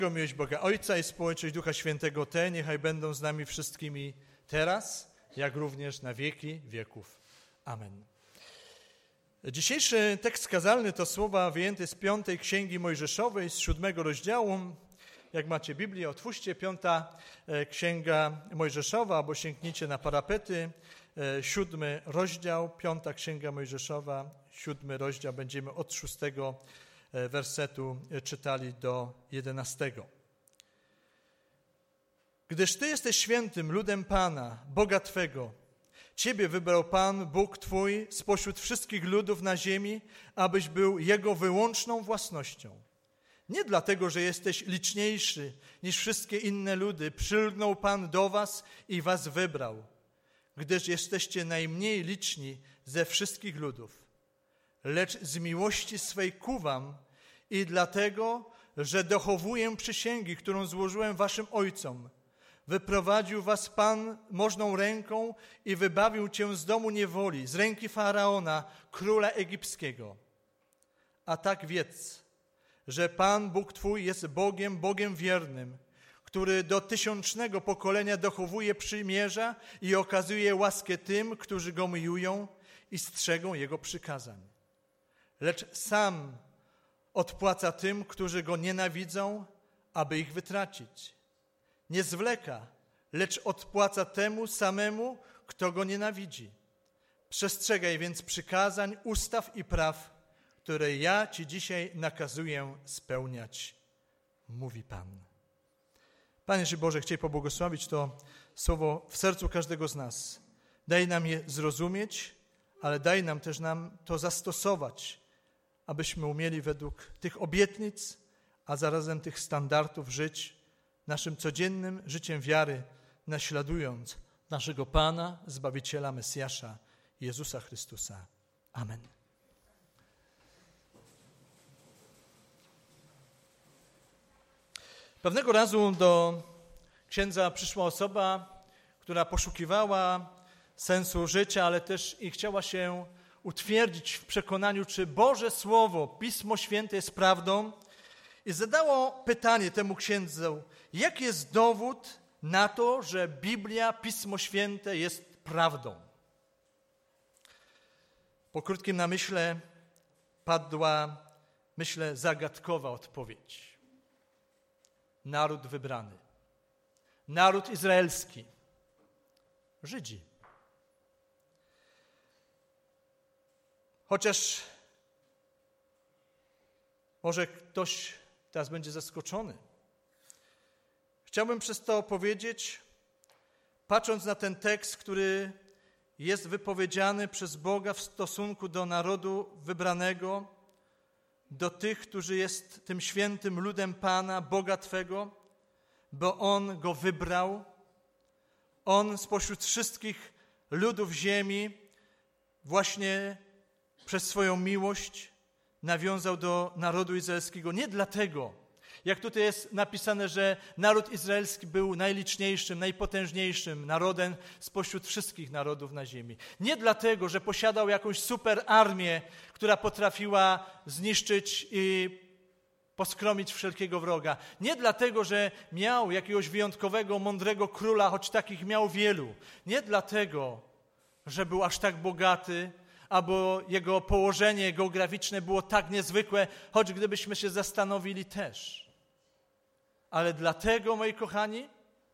Miłość Boga Ojca i społeczność Ducha Świętego niechaj będą z nami wszystkimi teraz, jak również na wieki wieków. Amen. Dzisiejszy tekst kazalny to słowa wyjęte z 5 Księgi Mojżeszowej, z 7 rozdziału. Jak macie Biblię, otwórzcie 5 Księga Mojżeszowa, albo sięgnijcie na parapety. 7 rozdział, 5 Księga Mojżeszowa, 7 rozdział. Będziemy od 6 wersetu czytali do 11. Gdyż Ty jesteś świętym ludem Pana, Boga Twego. Ciebie wybrał Pan, Bóg Twój, spośród wszystkich ludów na ziemi, abyś był Jego wyłączną własnością. Nie dlatego, że jesteś liczniejszy niż wszystkie inne ludy, przylgnął Pan do was i was wybrał, gdyż jesteście najmniej liczni ze wszystkich ludów. Lecz z miłości swej ku wam i dlatego, że dochowuję przysięgi, którą złożyłem waszym ojcom. Wyprowadził was Pan możną ręką i wybawił cię z domu niewoli, z ręki Faraona, króla egipskiego. A tak wiedz, że Pan Bóg Twój jest Bogiem, Bogiem wiernym, który do 1000 pokolenia dochowuje przymierza i okazuje łaskę tym, którzy Go miłują i strzegą Jego przykazań. Lecz sam odpłaca tym, którzy Go nienawidzą, aby ich wytracić. Nie zwleka, lecz odpłaca temu samemu, kto Go nienawidzi. Przestrzegaj więc przykazań, ustaw i praw, które ja Ci dzisiaj nakazuję spełniać, mówi Pan. Panie Boże, chciej pobłogosławić to słowo w sercu każdego z nas. Daj nam je zrozumieć, ale daj nam też to zastosować, abyśmy umieli według tych obietnic, a zarazem tych standardów żyć naszym codziennym życiem wiary, naśladując naszego Pana, Zbawiciela, Mesjasza, Jezusa Chrystusa. Amen. Pewnego razu do księdza przyszła osoba, która poszukiwała sensu życia, ale też i chciała się utwierdzić w przekonaniu, czy Boże Słowo, Pismo Święte jest prawdą. I zadało pytanie temu księdzu, jaki jest dowód na to, że Biblia, Pismo Święte jest prawdą. Po krótkim namyśle padła, myślę, zagadkowa odpowiedź. Naród wybrany, naród izraelski, Żydzi. Chociaż może ktoś teraz będzie zaskoczony. Chciałbym przez to powiedzieć, patrząc na ten tekst, który jest wypowiedziany przez Boga w stosunku do narodu wybranego, do tych, którzy jest tym świętym ludem Pana, Boga Twego, bo On go wybrał. On spośród wszystkich ludów ziemi właśnie przez swoją miłość nawiązał do narodu izraelskiego. Nie dlatego, jak tutaj jest napisane, że naród izraelski był najliczniejszym, najpotężniejszym narodem spośród wszystkich narodów na ziemi. Nie dlatego, że posiadał jakąś super armię, która potrafiła zniszczyć i poskromić wszelkiego wroga. Nie dlatego, że miał jakiegoś wyjątkowego, mądrego króla, choć takich miał wielu. Nie dlatego, że był aż tak bogaty, albo jego położenie geograficzne było tak niezwykłe, choć gdybyśmy się zastanowili też. Ale dlatego, moi kochani,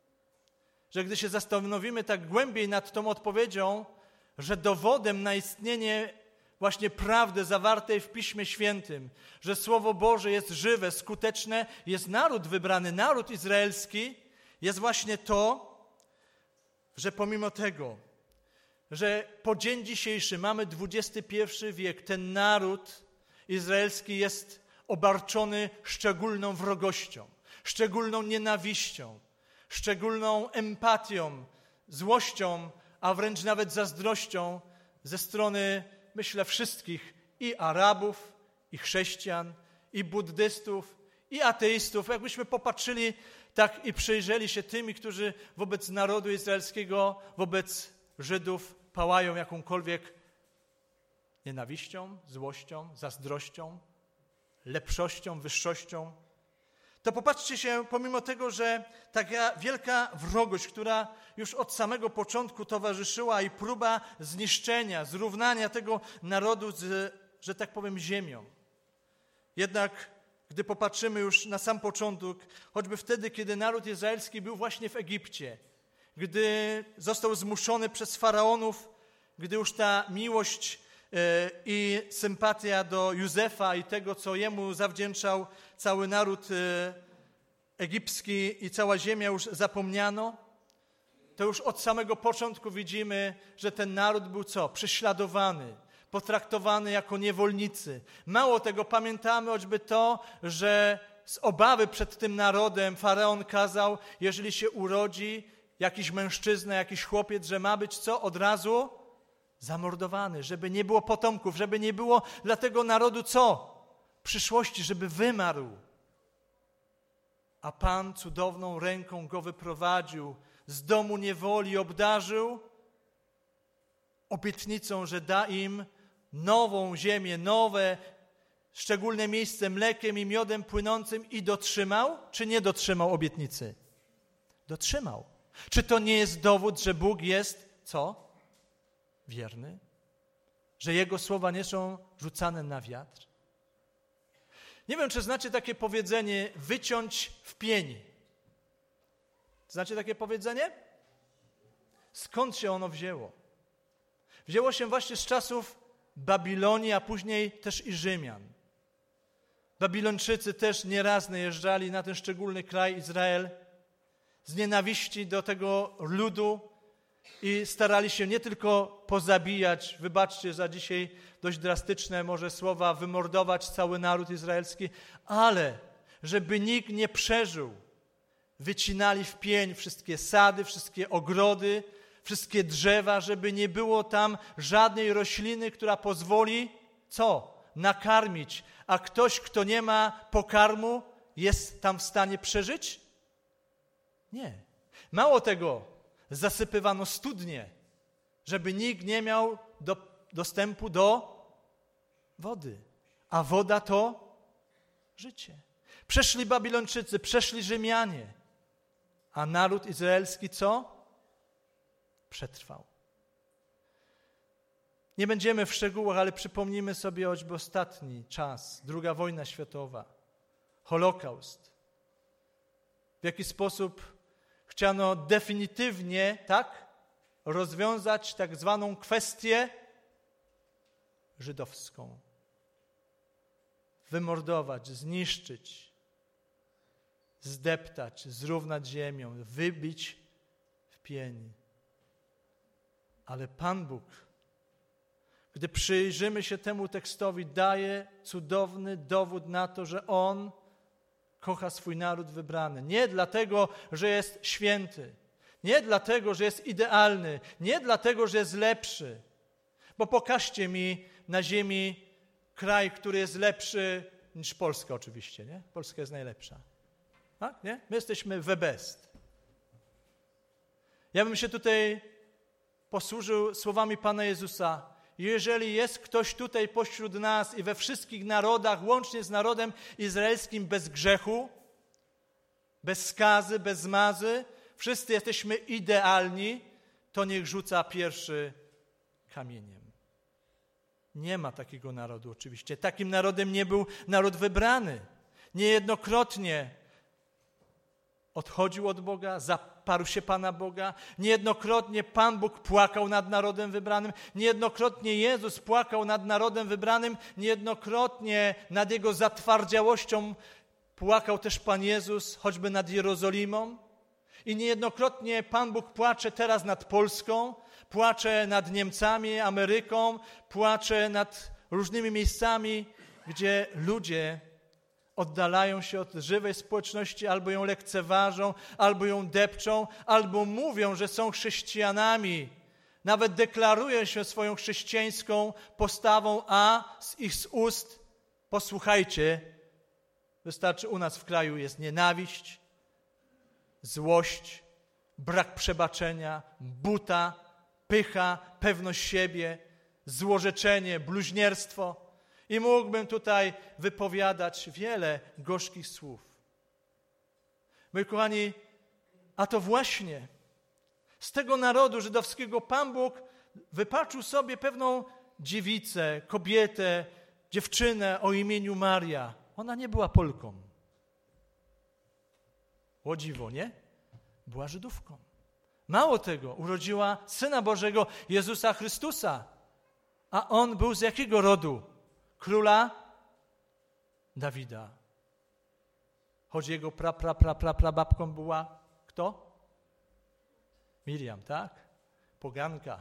że gdy się zastanowimy tak głębiej nad tą odpowiedzią, że dowodem na istnienie właśnie prawdy zawartej w Piśmie Świętym, że Słowo Boże jest żywe, skuteczne, jest naród wybrany, naród izraelski, jest właśnie to, że pomimo tego, że po dzień dzisiejszy mamy XXI wiek, ten naród izraelski jest obarczony szczególną wrogością, szczególną nienawiścią, szczególną empatią, złością, a wręcz nawet zazdrością ze strony, myślę, wszystkich i Arabów, i chrześcijan, i buddystów, i ateistów. Jakbyśmy popatrzyli tak i przyjrzeli się tymi, którzy wobec narodu izraelskiego, wobec Żydów pałają jakąkolwiek nienawiścią, złością, zazdrością, lepszością, wyższością, to popatrzcie się, pomimo tego, że taka wielka wrogość, która już od samego początku towarzyszyła i próba zniszczenia, zrównania tego narodu z, że tak powiem, ziemią. Jednak gdy popatrzymy już na sam początek, choćby wtedy, kiedy naród izraelski był właśnie w Egipcie, gdy został zmuszony przez faraonów, gdy już ta miłość i sympatia do Józefa i tego, co jemu zawdzięczał cały naród egipski i cała ziemia już zapomniano, to już od samego początku widzimy, że ten naród był co? Prześladowany, potraktowany jako niewolnicy. Mało tego, pamiętamy choćby to, że z obawy przed tym narodem faraon kazał, jeżeli się urodzi jakiś mężczyzna, jakiś chłopiec, że ma być co? Od razu zamordowany, żeby nie było potomków, żeby nie było dla tego narodu co? Przyszłości, żeby wymarł. A Pan cudowną ręką go wyprowadził, z domu niewoli obdarzył obietnicą, że da im nową ziemię, nowe, szczególne miejsce mlekiem i miodem płynącym i dotrzymał, czy nie dotrzymał obietnicy? Dotrzymał. Czy to nie jest dowód, że Bóg jest co? Wierny? Że Jego słowa nie są rzucane na wiatr? Nie wiem, czy znacie takie powiedzenie wyciąć w pień. Znacie takie powiedzenie? Skąd się ono wzięło? Wzięło się właśnie z czasów Babilonii, a później też i Rzymian. Babilończycy też nieraz najeżdżali na ten szczególny kraj Izrael z nienawiści do tego ludu i starali się nie tylko pozabijać, wybaczcie za dzisiaj dość drastyczne może słowa, wymordować cały naród izraelski, ale żeby nikt nie przeżył, wycinali w pień wszystkie sady, wszystkie ogrody, wszystkie drzewa, żeby nie było tam żadnej rośliny, która pozwoli co? Nakarmić. A ktoś, kto nie ma pokarmu, jest tam w stanie przeżyć? Nie. Mało tego, zasypywano studnie, żeby nikt nie miał dostępu do wody. A woda to życie. Przeszli Babilończycy, przeszli Rzymianie. A naród izraelski co? Przetrwał. Nie będziemy w szczegółach, ale przypomnijmy sobie choćby ostatni czas, II wojna światowa, Holokaust. W jaki sposób chciano definitywnie, tak, rozwiązać tak zwaną kwestię żydowską. Wymordować, zniszczyć, zdeptać, zrównać ziemią, wybić w pień. Ale Pan Bóg, gdy przyjrzymy się temu tekstowi, daje cudowny dowód na to, że On kocha swój naród wybrany. Nie dlatego, że jest święty, nie dlatego, że jest idealny, nie dlatego, że jest lepszy. Bo pokażcie mi na ziemi kraj, który jest lepszy niż Polska oczywiście, nie? Polska jest najlepsza. Tak? Nie? My jesteśmy the best. Ja bym się tutaj posłużył słowami Pana Jezusa. Jeżeli jest ktoś tutaj pośród nas i we wszystkich narodach, łącznie z narodem izraelskim, bez grzechu, bez skazy, bez zmazy, wszyscy jesteśmy idealni, to niech rzuca pierwszy kamieniem. Nie ma takiego narodu oczywiście. Takim narodem nie był naród wybrany. Niejednokrotnie odchodził od Boga, zaparł się Pana Boga. Niejednokrotnie Pan Bóg płakał nad narodem wybranym. Niejednokrotnie Jezus płakał nad narodem wybranym. Niejednokrotnie nad Jego zatwardziałością płakał też Pan Jezus, choćby nad Jerozolimą. I niejednokrotnie Pan Bóg płacze teraz nad Polską, płacze nad Niemcami, Ameryką, płacze nad różnymi miejscami, gdzie ludzie oddalają się od żywej społeczności, albo ją lekceważą, albo ją depczą, albo mówią, że są chrześcijanami. Nawet deklarują się swoją chrześcijańską postawą, a z ich ust, posłuchajcie, wystarczy u nas w kraju jest nienawiść, złość, brak przebaczenia, buta, pycha, pewność siebie, złorzeczenie, bluźnierstwo. I mógłbym tutaj wypowiadać wiele gorzkich słów. Moi kochani, a to właśnie z tego narodu żydowskiego Pan Bóg wypatrzył sobie pewną dziewicę, kobietę, dziewczynę o imieniu Maria. Ona nie była Polką. O dziwo, nie? Była Żydówką. Mało tego, urodziła Syna Bożego, Jezusa Chrystusa. A On był z jakiego rodu? Króla Dawida. Choć jego prababką była kto? Miriam, tak? Poganka.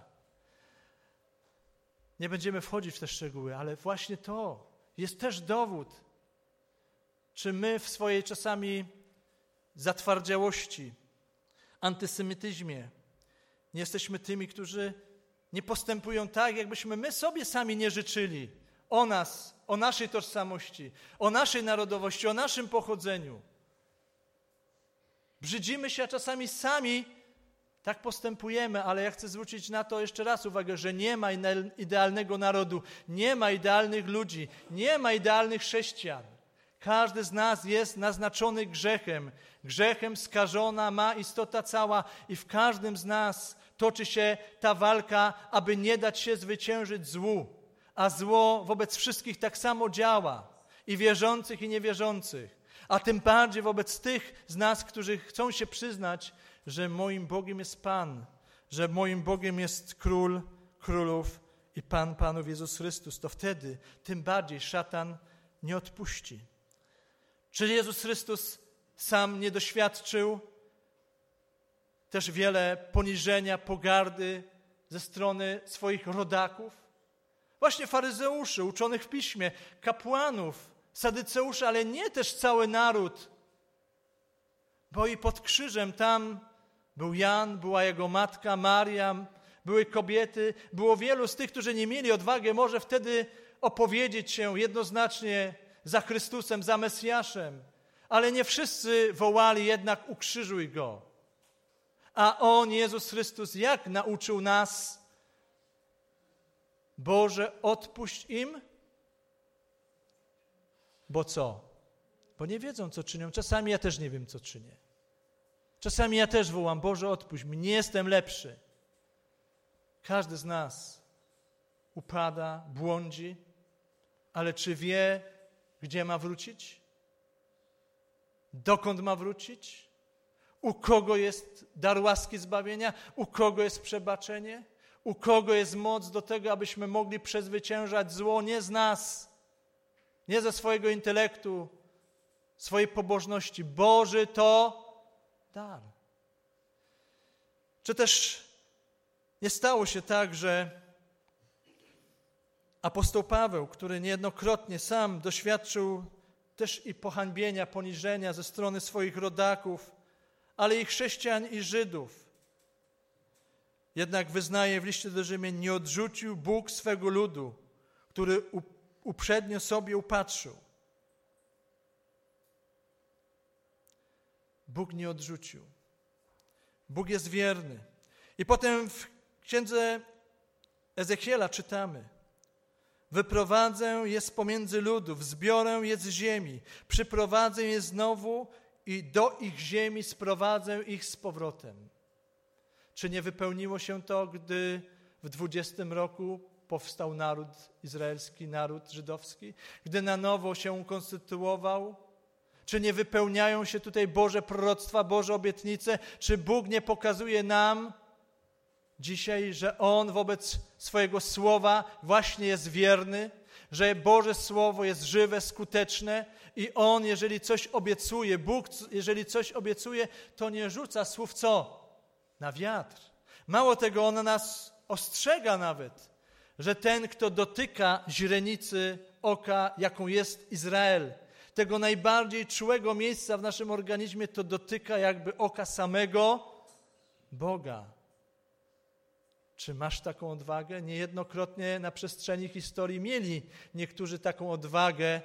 Nie będziemy wchodzić w te szczegóły, ale właśnie to jest też dowód, czy my w swojej czasami zatwardziałości, antysemityzmie nie jesteśmy tymi, którzy nie postępują tak, jakbyśmy my sobie sami nie życzyli o nas, o naszej tożsamości, o naszej narodowości, o naszym pochodzeniu. Brzydzimy się, a czasami sami tak postępujemy, ale ja chcę zwrócić na to jeszcze raz uwagę, że nie ma idealnego narodu, nie ma idealnych ludzi, nie ma idealnych chrześcijan. Każdy z nas jest naznaczony grzechem. Grzechem skażona ma istota cała i w każdym z nas toczy się ta walka, aby nie dać się zwyciężyć złu. A zło wobec wszystkich tak samo działa. I wierzących, i niewierzących. A tym bardziej wobec tych z nas, którzy chcą się przyznać, że moim Bogiem jest Pan, że moim Bogiem jest Król królów i Pan panów Jezus Chrystus. To wtedy tym bardziej szatan nie odpuści. Czy Jezus Chrystus sam nie doświadczył też wiele poniżenia, pogardy ze strony swoich rodaków? Właśnie faryzeuszy, uczonych w piśmie, kapłanów, sadyceuszy, ale nie też cały naród. Bo i pod krzyżem tam był Jan, była jego matka Maria, były kobiety, było wielu z tych, którzy nie mieli odwagi może wtedy opowiedzieć się jednoznacznie za Chrystusem, za Mesjaszem, ale nie wszyscy wołali jednak ukrzyżuj Go. A On, Jezus Chrystus, jak nauczył nas? Boże, odpuść im, bo co? Bo nie wiedzą, co czynią. Czasami ja też nie wiem, co czynię. Czasami ja też wołam, Boże, odpuść mi, nie jestem lepszy. Każdy z nas upada, błądzi, ale czy wie, gdzie ma wrócić? Dokąd ma wrócić? U kogo jest dar łaski zbawienia? U kogo jest przebaczenie? U kogo jest moc do tego, abyśmy mogli przezwyciężać zło? Nie z nas, nie ze swojego intelektu, swojej pobożności. Boży to dar. Czy też nie stało się tak, że apostoł Paweł, który niejednokrotnie sam doświadczył też i pohańbienia, poniżenia ze strony swoich rodaków, ale i chrześcijan i Żydów, jednak wyznaje w liście do Rzymian, nie odrzucił Bóg swego ludu, który uprzednio sobie upatrzył. Bóg nie odrzucił. Bóg jest wierny. I potem w księdze Ezechiela czytamy: wyprowadzę je z pomiędzy ludów, zbiorę je z ziemi, przyprowadzę je znowu i do ich ziemi sprowadzę ich z powrotem. Czy nie wypełniło się to, gdy w 20 roku powstał naród izraelski, naród żydowski? Gdy na nowo się konstytuował? Czy nie wypełniają się tutaj Boże proroctwa, Boże obietnice? Czy Bóg nie pokazuje nam dzisiaj, że On wobec swojego Słowa właśnie jest wierny, że Boże Słowo jest żywe, skuteczne i On, jeżeli coś obiecuje, Bóg, jeżeli coś obiecuje, to nie rzuca słów co? Na wiatr. Mało tego, On nas ostrzega nawet, że ten, kto dotyka źrenicy oka, jaką jest Izrael, tego najbardziej czułego miejsca w naszym organizmie, to dotyka jakby oka samego Boga. Czy masz taką odwagę? Niejednokrotnie na przestrzeni historii mieli niektórzy taką odwagę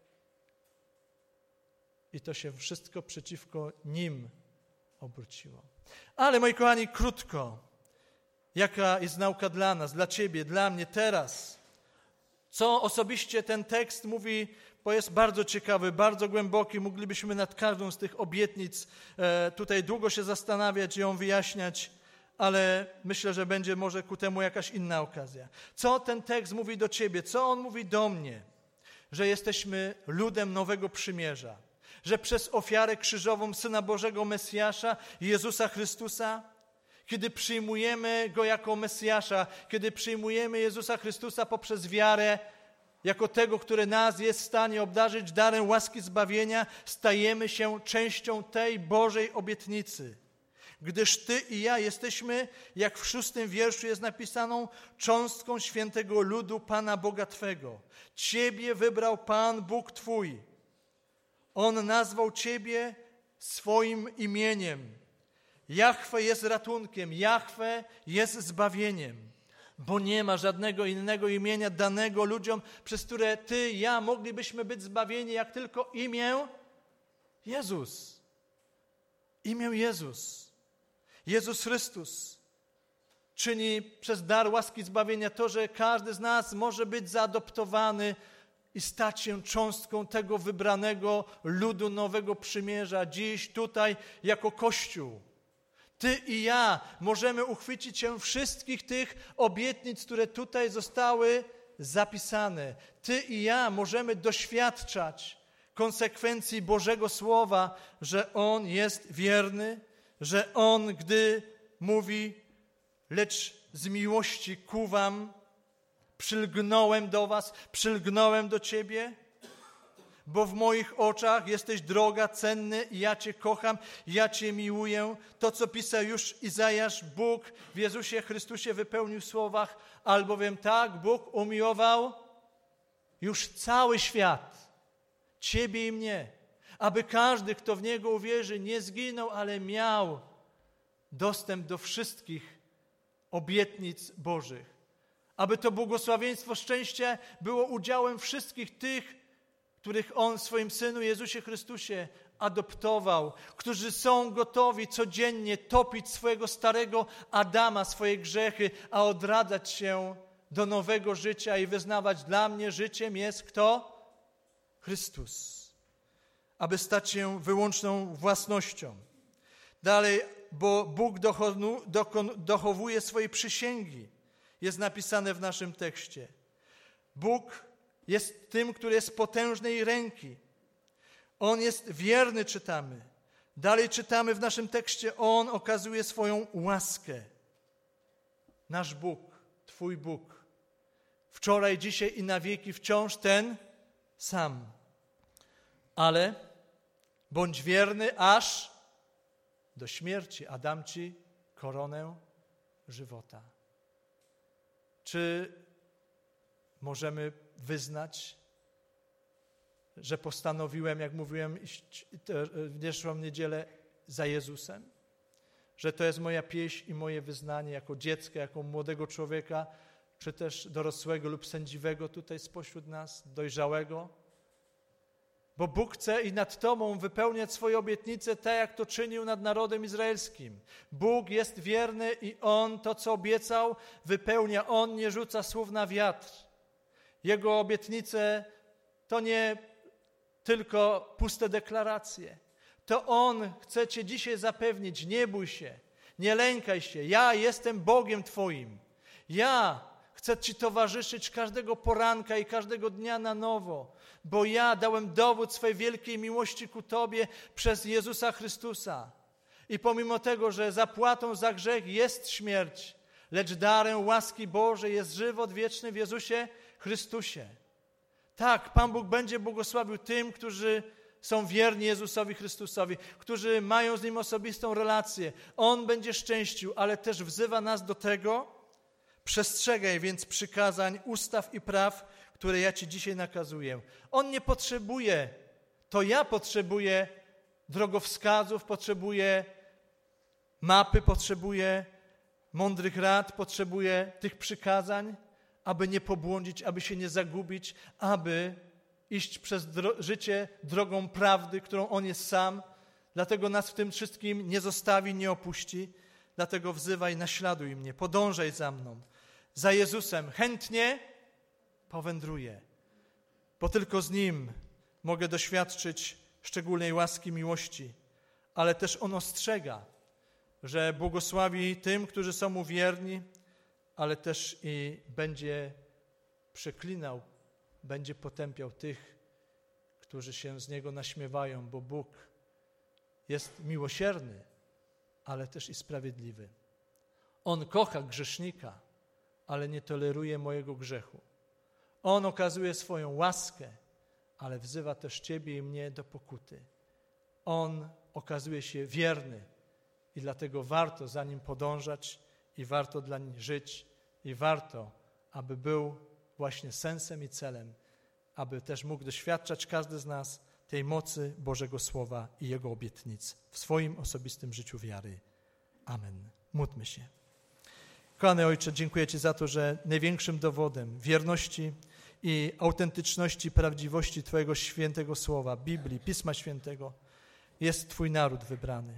i to się wszystko przeciwko nim obróciło. Ale moi kochani, krótko, jaka jest nauka dla nas, dla ciebie, dla mnie teraz? Co osobiście ten tekst mówi bo jest bardzo ciekawy, bardzo głęboki. Moglibyśmy nad każdą z tych obietnic tutaj długo się zastanawiać i ją wyjaśniać, ale myślę, że będzie może ku temu jakaś inna okazja. Co ten tekst mówi do ciebie? Co on mówi do mnie? Że jesteśmy ludem nowego przymierza, że przez ofiarę krzyżową Syna Bożego Mesjasza, Jezusa Chrystusa, kiedy przyjmujemy Go jako Mesjasza, kiedy przyjmujemy Jezusa Chrystusa poprzez wiarę, jako tego, który nas jest w stanie obdarzyć darem łaski zbawienia, stajemy się częścią tej Bożej obietnicy. Gdyż Ty i ja jesteśmy, jak w 6 wierszu jest napisaną, cząstką świętego ludu Pana Boga Twego. Ciebie wybrał Pan Bóg Twój. On nazwał Ciebie swoim imieniem. Jahwe jest ratunkiem, Jahwe jest zbawieniem, bo nie ma żadnego innego imienia danego ludziom, przez które ty i ja moglibyśmy być zbawieni, jak tylko imię Jezus. Imię Jezus. Jezus Chrystus czyni przez dar łaski zbawienia to, że każdy z nas może być zaadoptowany i stać się cząstką tego wybranego ludu nowego przymierza. Dziś tutaj jako Kościół. Ty i ja możemy uchwycić się wszystkich tych obietnic, które tutaj zostały zapisane. Ty i ja możemy doświadczać konsekwencji Bożego Słowa, że On jest wierny, że On, gdy mówi, lecz z miłości ku wam przylgnąłem do was, przylgnąłem do Ciebie, bo w moich oczach jesteś droga, cenny i ja Cię kocham, ja Cię miłuję. To, co pisał już Izajasz, Bóg w Jezusie Chrystusie wypełnił w słowach, albowiem tak Bóg umiłował już cały świat, Ciebie i mnie, aby każdy, kto w Niego uwierzy, nie zginął, ale miał dostęp do wszystkich obietnic Bożych. Aby to błogosławieństwo szczęścia było udziałem wszystkich tych, których On w swoim Synu Jezusie Chrystusie adoptował, którzy są gotowi codziennie topić swojego starego Adama, swoje grzechy, a odradzać się do nowego życia i wyznawać: dla mnie życiem jest kto? Chrystus. Aby stać się wyłączną własnością. Dalej, bo Bóg dochowuje swojej przysięgi. Jest napisane w naszym tekście. Bóg jest tym, który jest potężnej ręki. On jest wierny, czytamy. Dalej czytamy w naszym tekście, On okazuje swoją łaskę. Nasz Bóg, Twój Bóg. Wczoraj, dzisiaj i na wieki wciąż ten sam. Ale bądź wierny aż do śmierci, a dam Ci koronę żywota. Czy możemy wyznać, że postanowiłem, jak mówiłem, iść w zeszłą niedzielę za Jezusem? Że to jest moja pieśń i moje wyznanie jako dziecka, jako młodego człowieka, czy też dorosłego lub sędziwego tutaj spośród nas, dojrzałego? Bo Bóg chce i nad Tobą wypełniać swoje obietnice tak, jak to czynił nad narodem izraelskim. Bóg jest wierny i On to, co obiecał, wypełnia. On nie rzuca słów na wiatr. Jego obietnice to nie tylko puste deklaracje. To On chce Cię dzisiaj zapewnić: nie bój się, nie lękaj się. Ja jestem Bogiem Twoim. Ja chcę Ci towarzyszyć każdego poranka i każdego dnia na nowo, bo ja dałem dowód swej wielkiej miłości ku Tobie przez Jezusa Chrystusa. I pomimo tego, że zapłatą za grzech jest śmierć, lecz darem łaski Bożej jest żywot wieczny w Jezusie Chrystusie. Tak, Pan Bóg będzie błogosławił tym, którzy są wierni Jezusowi Chrystusowi, którzy mają z Nim osobistą relację. On będzie szczęścił, ale też wzywa nas do tego: przestrzegaj więc przykazań, ustaw i praw, które ja Ci dzisiaj nakazuję. On nie potrzebuje, to ja potrzebuję drogowskazów, potrzebuję mapy, potrzebuję mądrych rad, potrzebuję tych przykazań, aby nie pobłądzić, aby się nie zagubić, aby iść przez życie drogą prawdy, którą On jest sam. Dlatego nas w tym wszystkim nie zostawi, nie opuści. Dlatego wzywaj, naśladuj mnie, podążaj za mną. Za Jezusem chętnie powędruję, bo tylko z Nim mogę doświadczyć szczególnej łaski, miłości, ale też On ostrzega, że błogosławi tym, którzy są Mu wierni, ale też i będzie przeklinał, będzie potępiał tych, którzy się z Niego naśmiewają, bo Bóg jest miłosierny, ale też i sprawiedliwy. On kocha grzesznika, ale nie toleruje mojego grzechu. On okazuje swoją łaskę, ale wzywa też Ciebie i mnie do pokuty. On okazuje się wierny i dlatego warto za Nim podążać i warto dla Nim żyć i warto, aby był właśnie sensem i celem, aby też mógł doświadczać każdy z nas tej mocy Bożego Słowa i Jego obietnic w swoim osobistym życiu wiary. Amen. Módlmy się. Kochany Ojcze, dziękuję Ci za to, że największym dowodem wierności i autentyczności, prawdziwości Twojego świętego Słowa, Biblii, Pisma Świętego jest Twój naród wybrany.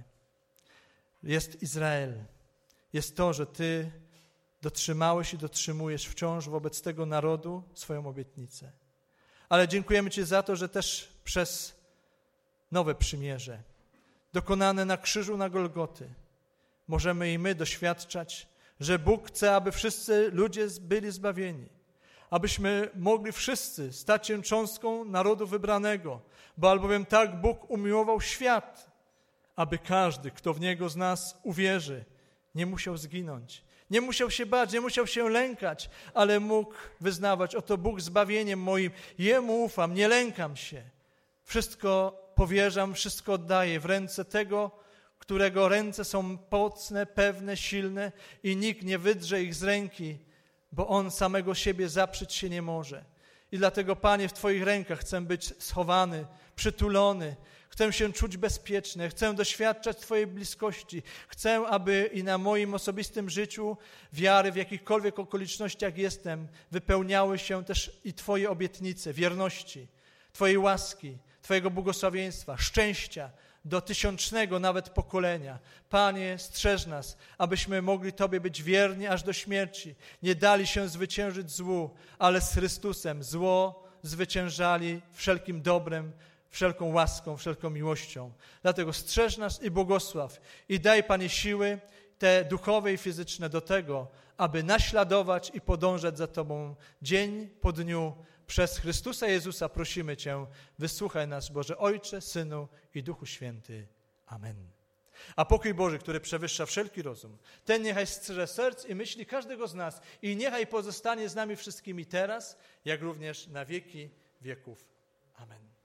Jest Izrael. Jest to, że Ty dotrzymałeś i dotrzymujesz wciąż wobec tego narodu swoją obietnicę. Ale dziękujemy Ci za to, że też przez nowe przymierze, dokonane na krzyżu na Golgoty, możemy i my doświadczać, że Bóg chce, aby wszyscy ludzie byli zbawieni, abyśmy mogli wszyscy stać się cząstką narodu wybranego, bo albowiem tak Bóg umiłował świat, aby każdy, kto w Niego z nas uwierzy, nie musiał zginąć, nie musiał się bać, nie musiał się lękać, ale mógł wyznawać: oto Bóg zbawieniem moim, Jemu ufam, nie lękam się. Wszystko powierzam, wszystko oddaję w ręce tego, którego ręce są mocne, pewne, silne i nikt nie wydrze ich z ręki, bo On samego siebie zaprzeć się nie może. I dlatego, Panie, w Twoich rękach chcę być schowany, przytulony, chcę się czuć bezpieczny, chcę doświadczać Twojej bliskości, chcę, aby i na moim osobistym życiu wiary, w jakichkolwiek okolicznościach jestem, wypełniały się też i Twoje obietnice, wierności, Twojej łaski, Twojego błogosławieństwa, szczęścia, do tysiącznego nawet pokolenia. Panie, strzeż nas, abyśmy mogli Tobie być wierni aż do śmierci. Nie dali się zwyciężyć złu, ale z Chrystusem zło zwyciężali wszelkim dobrem, wszelką łaską, wszelką miłością. Dlatego strzeż nas i błogosław i daj, Panie, siły te duchowe i fizyczne do tego, aby naśladować i podążać za Tobą dzień po dniu. Przez Chrystusa Jezusa prosimy Cię, wysłuchaj nas, Boże Ojcze, Synu i Duchu Święty. Amen. A pokój Boży, który przewyższa wszelki rozum, ten niechaj strzeże serc i myśli każdego z nas i niechaj pozostanie z nami wszystkimi teraz, jak również na wieki wieków. Amen.